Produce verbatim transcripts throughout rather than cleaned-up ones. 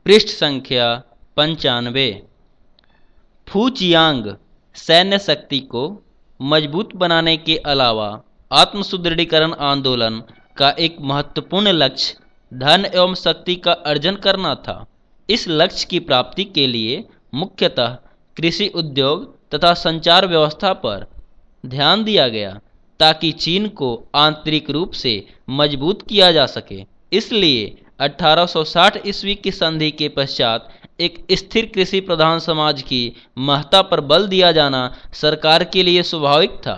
पृष्ठ संख्या पंचानवे। फूचियांग सैन्य शक्ति को मजबूत बनाने के अलावा आत्म सुदृढ़ीकरण आंदोलन का एक महत्वपूर्ण लक्ष्य धन एवं शक्ति का अर्जन करना था। इस लक्ष्य की प्राप्ति के लिए मुख्यतः कृषि उद्योग तथा संचार व्यवस्था पर ध्यान दिया गया ताकि चीन को आंतरिक रूप से मजबूत किया जा सके। इसलिए अठारह सौ साठ ईस्वी की संधि के पश्चात एक स्थिर कृषि प्रधान समाज की महत्ता पर बल दिया जाना सरकार के लिए स्वाभाविक था।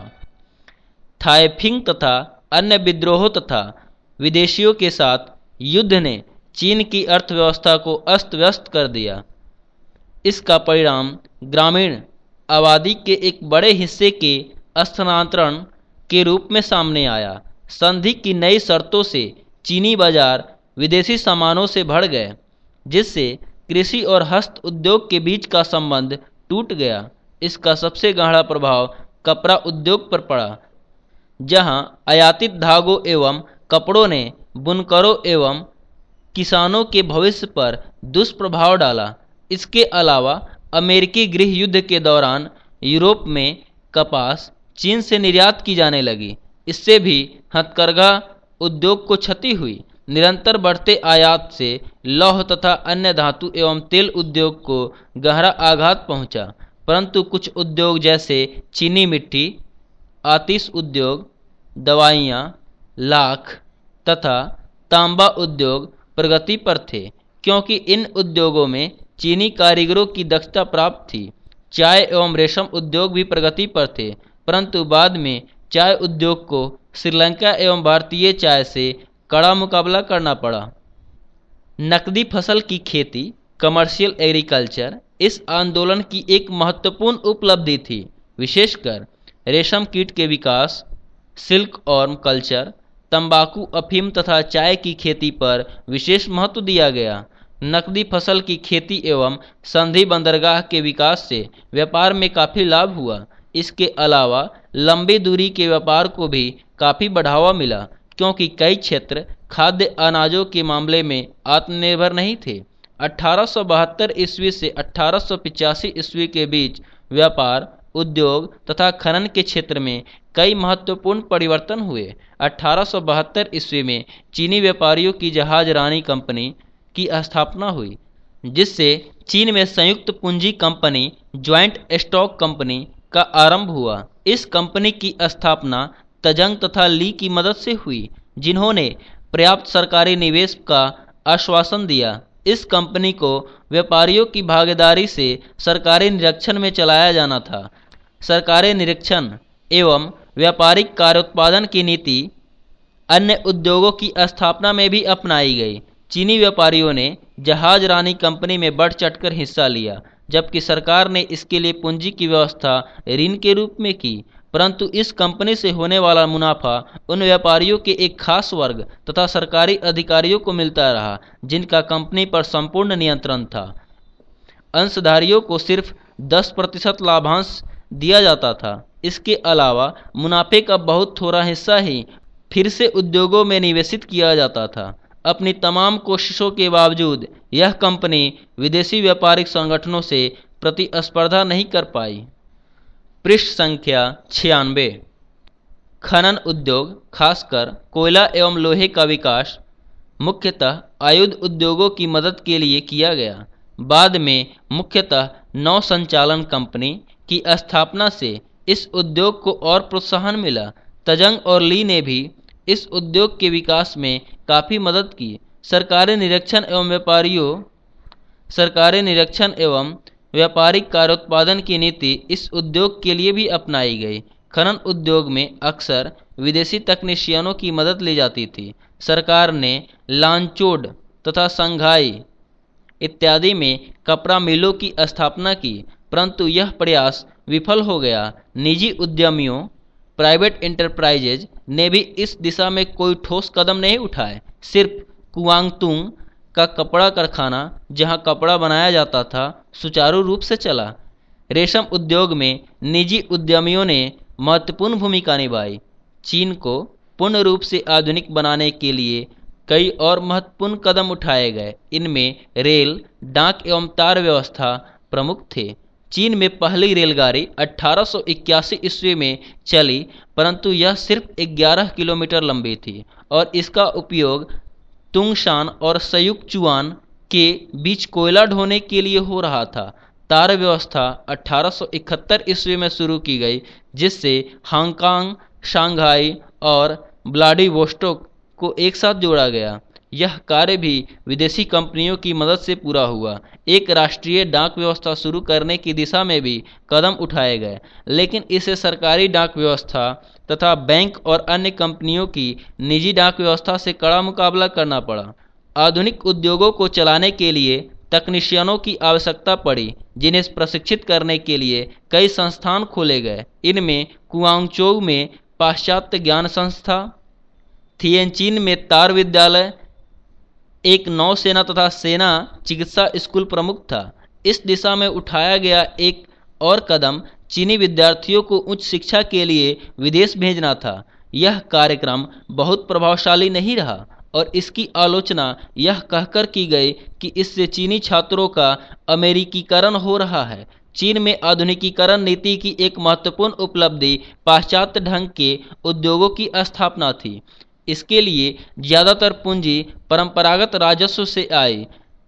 थाईफिंग तथा अन्य विद्रोहों तथा विदेशियों के साथ युद्ध ने चीन की अर्थव्यवस्था को अस्त व्यस्त कर दिया। इसका परिणाम ग्रामीण आबादी के एक बड़े हिस्से के स्थानांतरण के रूप में सामने आया। संधि की नई शर्तों से चीनी बाजार विदेशी सामानों से भर गए, जिससे कृषि और हस्त उद्योग के बीच का संबंध टूट गया। इसका सबसे गहरा प्रभाव कपड़ा उद्योग पर पड़ा, जहां आयातित धागों एवं कपड़ों ने बुनकरों एवं किसानों के भविष्य पर दुष्प्रभाव डाला। इसके अलावा अमेरिकी गृह युद्ध के दौरान यूरोप में कपास चीन से निर्यात की जाने लगी। इससे भी हथकरघा उद्योग को क्षति हुई। निरंतर बढ़ते आयात से लौह तथा अन्य धातु एवं तेल उद्योग को गहरा आघात पहुंचा, परंतु कुछ उद्योग जैसे चीनी मिट्टी, आतिश उद्योग, दवाइयाँ, लाख तथा तांबा उद्योग प्रगति पर थे, क्योंकि इन उद्योगों में चीनी कारीगरों की दक्षता प्राप्त थी। चाय एवं रेशम उद्योग भी प्रगति पर थे, परंतु बाद में चाय उद्योग को श्रीलंका एवं भारतीय चाय से कड़ा मुकाबला करना पड़ा। नकदी फसल की खेती, कमर्शियल एग्रीकल्चर, इस आंदोलन की एक महत्वपूर्ण उपलब्धि थी। विशेषकर रेशम कीट के विकास, सिल्क वर्म कल्चर, तंबाकू, अफीम तथा चाय की खेती पर विशेष महत्व दिया गया। नकदी फसल की खेती एवं संधि बंदरगाह के विकास से व्यापार में काफ़ी लाभ हुआ। इसके अलावा लंबी दूरी के व्यापार को भी काफ़ी बढ़ावा मिला, क्योंकि कई क्षेत्र खाद्य अनाजों के मामले में आत्मनिर्भर नहीं थे। अठारह सौ बहत्तर ईस्वी से अठारह सौ पिचासी ईस्वी के बीच व्यापार, उद्योग तथा खनन के क्षेत्र में कई महत्वपूर्ण परिवर्तन हुए। अठारह सौ बहत्तर ईस्वी में चीनी व्यापारियों की जहाज रानी कंपनी की स्थापना हुई, जिससे चीन में संयुक्त पूंजी कंपनी ज्वाइंट स्टॉक कंपनी का आरंभ हुआ। इस कंपनी की स्थापना तजंग तथा ली की मदद से हुई, जिन्होंने पर्याप्त सरकारी निवेश का आश्वासन दिया। इस कंपनी को व्यापारियों की भागीदारी से सरकारी निरीक्षण में चलाया जाना था। सरकारी निरीक्षण एवं व्यापारिक कार्योत्पादन की नीति अन्य उद्योगों की स्थापना में भी अपनाई गई। चीनी व्यापारियों ने जहाज रानी कंपनी में बढ़ चढ़कर हिस्सा लिया, जबकि सरकार ने इसके लिए पूंजी की व्यवस्था ऋण के रूप में की। परंतु इस कंपनी से होने वाला मुनाफा उन व्यापारियों के एक खास वर्ग तथा सरकारी अधिकारियों को मिलता रहा, जिनका कंपनी पर संपूर्ण नियंत्रण था। अंशधारियों को सिर्फ दस प्रतिशत लाभांश दिया जाता था। इसके अलावा मुनाफे का बहुत थोड़ा हिस्सा ही फिर से उद्योगों में निवेशित किया जाता था। अपनी तमाम कोशिशों के बावजूद यह कंपनी विदेशी व्यापारिक संगठनों से प्रतिस्पर्धा नहीं कर पाई। पृष्ठ संख्या छियानवे। खनन उद्योग, खासकर कोयला एवं लोहे का विकास मुख्यतः आयुध उद्योगों की मदद के लिए किया गया। बाद में मुख्यतः नौ संचालन कंपनी की स्थापना से इस उद्योग को और प्रोत्साहन मिला। तजंग और ली ने भी इस उद्योग के विकास में काफ़ी मदद की। सरकारी निरीक्षण एवं व्यापारियों सरकारी निरीक्षण एवं व्यापारिक कार्योत्पादन की नीति इस उद्योग के लिए भी अपनाई गई। खनन उद्योग में अक्सर विदेशी तकनीशियनों की मदद ली जाती थी। सरकार ने लांचौड़ तथा संघाई इत्यादि में कपड़ा मिलों की स्थापना की, परंतु यह प्रयास विफल हो गया। निजी उद्यमियों प्राइवेट एंटरप्राइजेज ने भी इस दिशा में कोई ठोस कदम नहीं उठाए। सिर्फ कुआंगतुंग का कपड़ा कारखाना, जहां कपड़ा बनाया जाता था, सुचारू रूप से चला। रेशम उद्योग में निजी उद्यमियों ने महत्वपूर्ण भूमिका निभाई। चीन को पूर्ण रूप से आधुनिक बनाने के लिए कई और महत्वपूर्ण कदम उठाए गए। इनमें रेल, डाक एवं तार व्यवस्था प्रमुख थे। चीन में पहली रेलगाड़ी अठारह सौ इक्यासी ईस्वी में चली, परंतु यह सिर्फ ग्यारह किलोमीटर लंबी थी और इसका उपयोग तुंगशान और सयुक्चुआन के बीच कोयला ढोने के लिए हो रहा था। तार व्यवस्था अठारह सौ इकहत्तर ईस्वी में शुरू की गई, जिससे हांगकांग, शंघाई और व्लादिवोस्टोक को एक साथ जोड़ा गया। यह कार्य भी विदेशी कंपनियों की मदद से पूरा हुआ। एक राष्ट्रीय डाक व्यवस्था शुरू करने की दिशा में भी कदम उठाए गए, लेकिन इसे सरकारी डाक व्यवस्था तथा बैंक और अन्य कंपनियों की निजी डाक व्यवस्था से कड़ा मुकाबला करना पड़ा। आधुनिक उद्योगों को चलाने के लिए तकनीशियनों की आवश्यकता पड़ी, जिन्हें प्रशिक्षित करने के लिए कई संस्थान खोले गए। इनमें कुआंगचोउ में पाश्चात्य ज्ञान संस्था, थिएनचिन में तार विद्यालय, एक नौसेना तथा सेना चिकित्सा स्कूल प्रमुख था। इस दिशा में उठाया गया एक और कदम चीनी विद्यार्थियों को उच्च शिक्षा के लिए विदेश भेजना था। यह कार्यक्रम बहुत प्रभावशाली नहीं रहा और इसकी आलोचना यह कहकर की गई कि इससे चीनी छात्रों का अमेरिकीकरण हो रहा है। चीन में आधुनिकीकरण नीति की एक महत्वपूर्ण उपलब्धि पाश्चात्य ढंग के उद्योगों की स्थापना थी। इसके लिए ज़्यादातर पूंजी परंपरागत राजस्व से आई।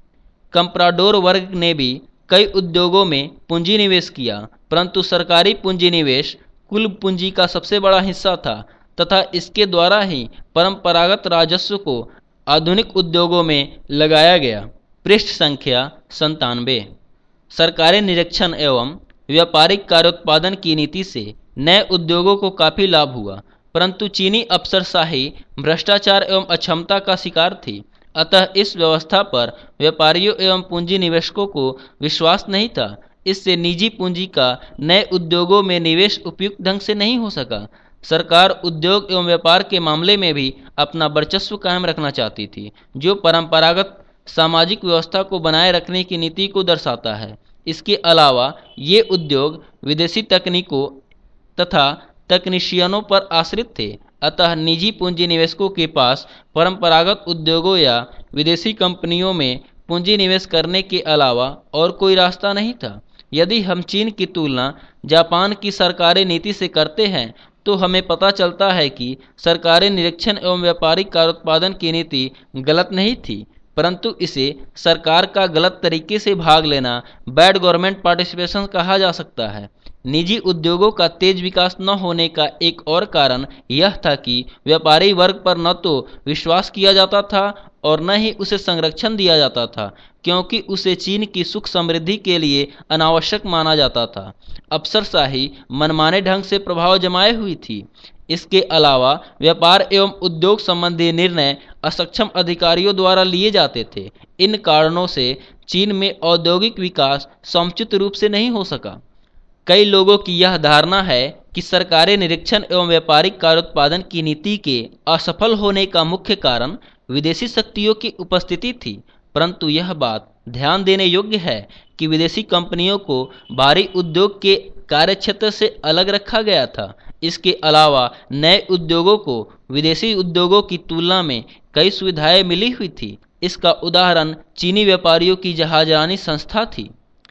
कंप्राडोर वर्ग ने भी कई उद्योगों में पूंजी निवेश किया, परंतु सरकारी पूंजी निवेश कुल पूंजी का सबसे बड़ा हिस्सा था तथा इसके द्वारा ही परंपरागत राजस्व को आधुनिक उद्योगों में लगाया गया। पृष्ठ संख्या संतानवे। सरकारी निरीक्षण एवं व्यापारिक कार्योत्पादन की नीति से नए उद्योगों को काफ़ी लाभ हुआ, परंतु चीनी अफसरशाही भ्रष्टाचार एवं अक्षमता का शिकार थी। अतः इस व्यवस्था पर व्यापारियों एवं पूंजी निवेशकों को विश्वास नहीं था। इससे निजी पूंजी का नए उद्योगों में निवेश उपयुक्त ढंग से नहीं हो सका। सरकार उद्योग एवं व्यापार के मामले में भी अपना वर्चस्व कायम रखना चाहती थी, जो परंपरागत सामाजिक व्यवस्था को बनाए रखने की नीति को दर्शाता है। इसके अलावा ये उद्योग विदेशी तकनीकों तथा तकनीशियनों पर आश्रित थे। अतः निजी पूंजी निवेशकों के पास परंपरागत उद्योगों या विदेशी कंपनियों में पूंजी निवेश करने के अलावा और कोई रास्ता नहीं था। यदि हम चीन की तुलना जापान की सरकारी नीति से करते हैं तो हमें पता चलता है कि सरकारी निरीक्षण एवं व्यापारिक कार्योत्पादन की नीति गलत नहीं थी, परंतु इसे सरकार का गलत तरीके से भाग लेना, बैड गवर्नमेंट पार्टिसिपेशन कहा जा सकता है। निजी उद्योगों का तेज विकास न होने का एक और कारण यह था कि व्यापारी वर्ग पर न तो विश्वास किया जाता था और न ही उसे संरक्षण दिया जाता था, क्योंकि उसे चीन की सुख समृद्धि के लिए अनावश्यक माना जाता था। अफसरशाही मनमाने ढंग से प्रभाव जमाए हुई थी। इसके अलावा व्यापार एवं उद्योग संबंधी निर्णय असक्षम अधिकारियों द्वारा लिए जाते थे। इन कारणों से चीन में औद्योगिक विकास समुचित रूप से नहीं हो सका। कई लोगों की यह धारणा है कि सरकारी निरीक्षण एवं व्यापारिक कार्योत्पादन की नीति के असफल होने का मुख्य कारण विदेशी शक्तियों की उपस्थिति थी, परंतु यह बात ध्यान देने योग्य है कि विदेशी कंपनियों को भारी उद्योग के कार्यक्षेत्र से अलग रखा गया था। इसके अलावा नए उद्योगों को विदेशी उद्योगों की तुलना में कई सुविधाएं मिली हुई थी। इसका उदाहरण चीनी व्यापारियों की जहाजरानी संस्था थी।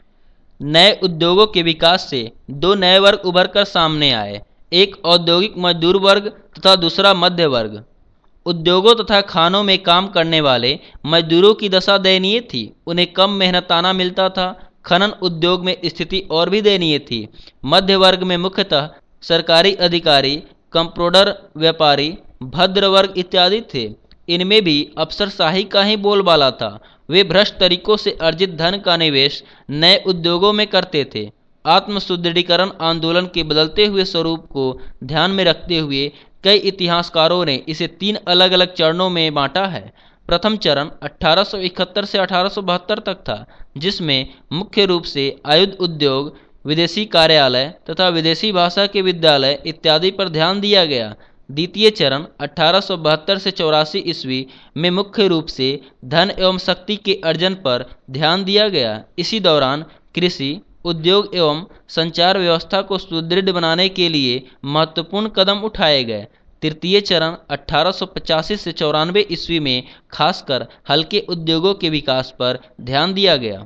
नए उद्योगों के विकास से दो नए वर्ग उभर कर सामने आए, एक औद्योगिक मजदूर वर्ग तथा दूसरा मध्य वर्ग। उद्योगों तथा खानों में काम करने वाले मजदूरों की दशा दयनीय थी। उन्हें कम मेहनताना मिलता था। खनन उद्योग में स्थिति और भी दयनीय थी। मध्य वर्ग में मुख्यतः सरकारी अधिकारी, कंप्ट्रोलर, व्यापारी, भद्र वर्ग इत्यादि थे। इनमें भी अफसरशाही का ही बोलबाला था। वे भ्रष्ट तरीकों से अर्जित धन का निवेश नए उद्योगों में करते थे। आत्म सुदृढ़ीकरण आंदोलन के बदलते हुए स्वरूप को ध्यान में रखते हुए कई इतिहासकारों ने इसे तीन अलग अलग चरणों में बांटा है। प्रथम चरण अठारह सौ इकहत्तर से अठारह सौ बहत्तर तक था, जिसमें मुख्य रूप से आयुध उद्योग, विदेशी कार्यालय तथा विदेशी भाषा के विद्यालय इत्यादि पर ध्यान दिया गया। द्वितीय चरण अठारह सौ बहत्तर से चौरासी ईस्वी में मुख्य रूप से धन एवं शक्ति के अर्जन पर ध्यान दिया गया। इसी दौरान कृषि, उद्योग एवं संचार व्यवस्था को सुदृढ़ बनाने के लिए महत्वपूर्ण कदम उठाए गए। तृतीय चरण अठारह सौ पचासी से चौरानवे ईस्वी में खासकर हल्के उद्योगों के विकास पर ध्यान दिया गया।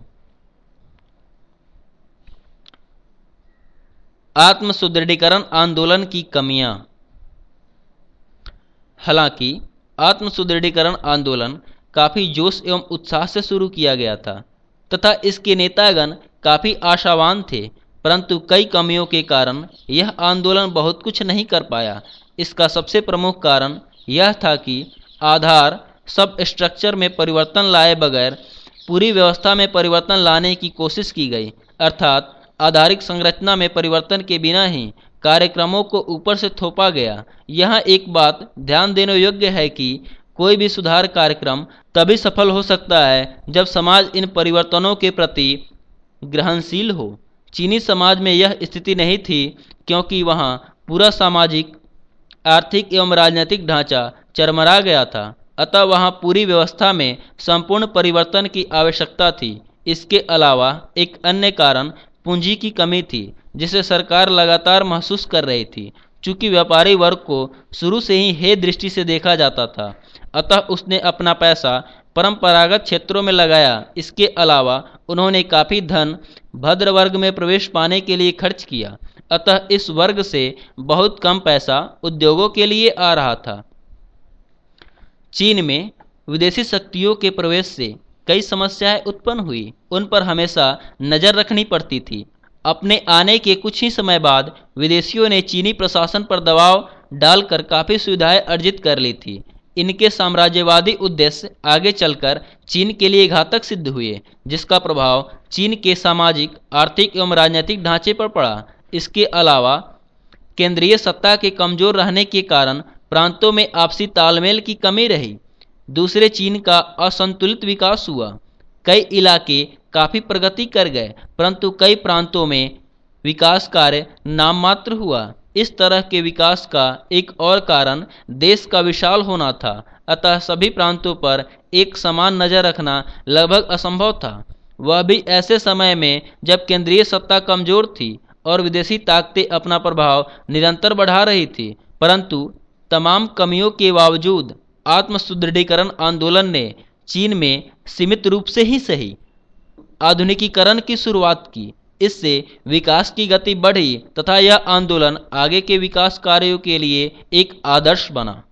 आत्म सुदृढ़ीकरण आंदोलन की कमियां। हालांकि आत्म सुदृढ़ीकरण आंदोलन काफी जोश एवं उत्साह से शुरू किया गया था तथा इसके नेतागण काफी आशावान थे, परंतु कई कमियों के कारण यह आंदोलन बहुत कुछ नहीं कर पाया। इसका सबसे प्रमुख कारण यह था कि आधार सब स्ट्रक्चर में परिवर्तन लाए बगैर पूरी व्यवस्था में परिवर्तन लाने की कोशिश की गई, अर्थात आधारिक संरचना में परिवर्तन के बिना ही कार्यक्रमों को ऊपर से थोपा गया। यहाँ एक बात ध्यान देने योग्य है कि कोई भी सुधार कार्यक्रम तभी सफल हो सकता है जब समाज इन परिवर्तनों के प्रति ग्रहणशील हो। चीनी समाज में यह स्थिति नहीं थी क्योंकि वहाँ पूरा सामाजिक, आर्थिक एवं राजनीतिक ढांचा चरमरा गया था, अतः वहाँ पूरी व्यवस्था में संपूर्ण परिवर्तन की आवश्यकता थी। इसके अलावा एक अन्य कारण पूंजी की कमी थी जिसे सरकार लगातार महसूस कर रही थी। चूंकि व्यापारी वर्ग को शुरू से ही हे दृष्टि से देखा जाता था, अतः उसने अपना पैसा परंपरागत क्षेत्रों में लगाया। इसके अलावा उन्होंने काफ़ी धन भद्र वर्ग में प्रवेश पाने के लिए खर्च किया, अतः इस वर्ग से बहुत कम पैसा उद्योगों के लिए आ रहा था। चीन में विदेशी शक्तियों के प्रवेश से कई समस्याएं उत्पन्न हुई, उन पर हमेशा नज़र रखनी पड़ती थी। अपने आने के कुछ ही समय बाद विदेशियों ने चीनी प्रशासन पर दबाव डालकर काफ़ी सुविधाएं अर्जित कर ली थी। इनके साम्राज्यवादी उद्देश्य आगे चलकर चीन के लिए घातक सिद्ध हुए, जिसका प्रभाव चीन के सामाजिक, आर्थिक एवं राजनीतिक ढांचे पर पड़ा। इसके अलावा केंद्रीय सत्ता के कमजोर रहने के कारण प्रांतों में आपसी तालमेल की कमी रही। दूसरे, चीन का असंतुलित विकास हुआ। कई इलाके काफ़ी प्रगति कर गए, परंतु कई प्रांतों में विकास कार्य नाम मात्र हुआ। इस तरह के विकास का एक और कारण देश का विशाल होना था, अतः सभी प्रांतों पर एक समान नज़र रखना लगभग असंभव था। वह भी ऐसे समय में जब केंद्रीय सत्ता कमजोर थी और विदेशी ताकतें अपना प्रभाव निरंतर बढ़ा रही थी। परंतु तमाम कमियों के बावजूद आत्म सुदृढ़ीकरण आंदोलन ने चीन में सीमित रूप से ही सही आधुनिकीकरण की शुरुआत की। इससे विकास की गति बढ़ी तथा यह आंदोलन आगे के विकास कार्यों के लिए एक आदर्श बना।